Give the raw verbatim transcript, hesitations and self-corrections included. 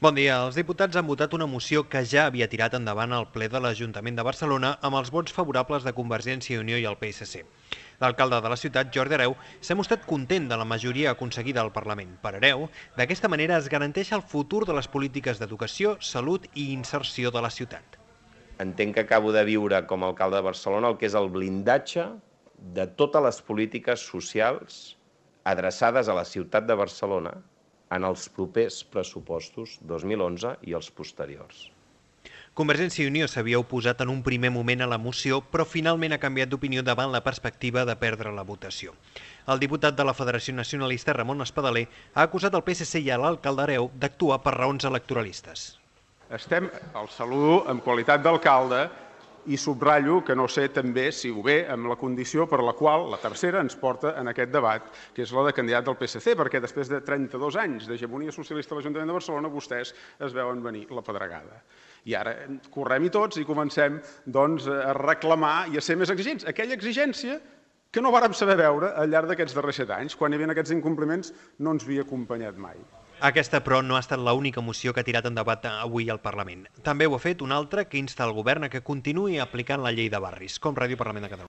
Bon dia. Els diputats han votat una moció que ja havia tirat endavant al ple de l'Ajuntament de Barcelona amb els vots favorables de Convergència i Unió i el P S C. L'alcalde de la ciutat, Jordi Hereu, s'ha mostrat content de la majoria aconseguida al Parlament. Per Hereu, d'aquesta manera es garanteix el futur de les polítiques d'educació, salut i inserció de la ciutat. Entenc que acabo de viure com a alcalde de Barcelona el que és el blindatge de totes les polítiques socials adreçades a la ciutat de Barcelona en els propers pressupostos dos mil onze i els posteriors. Convergència i Unió s'havia oposat en un primer moment a la moció, però finalment ha canviat d'opinió davant la perspectiva de perdre la votació. El diputat de la Federació Nacionalista, Ramon Espadaler, ha acusat el P S C i a l'alcalde Hereu d'actuar per raons electoralistes. Estem al saludo en qualitat d'alcalde i subratllo que no sé també si ho ve amb la condició per la qual la tercera ens porta en aquest debat, que és la de candidat del P S C, perquè després de trenta-dos anys d'hegemonia socialista a l'Ajuntament de Barcelona vostès es veuen venir la pedregada. I ara correm-hi tots i comencem doncs, a reclamar i a ser més exigents. Aquella exigència que no vàrem saber veure al llarg d'aquests darrers set anys, quan hi havia aquests incompliments, no ens havia acompanyat mai. Aquesta, però, no ha estat l'única moció que ha tirat en debat avui al Parlament. També ho ha fet una altra que insta el govern a que continuï aplicant la llei de barris, com Ràdio Parlament de Catalunya.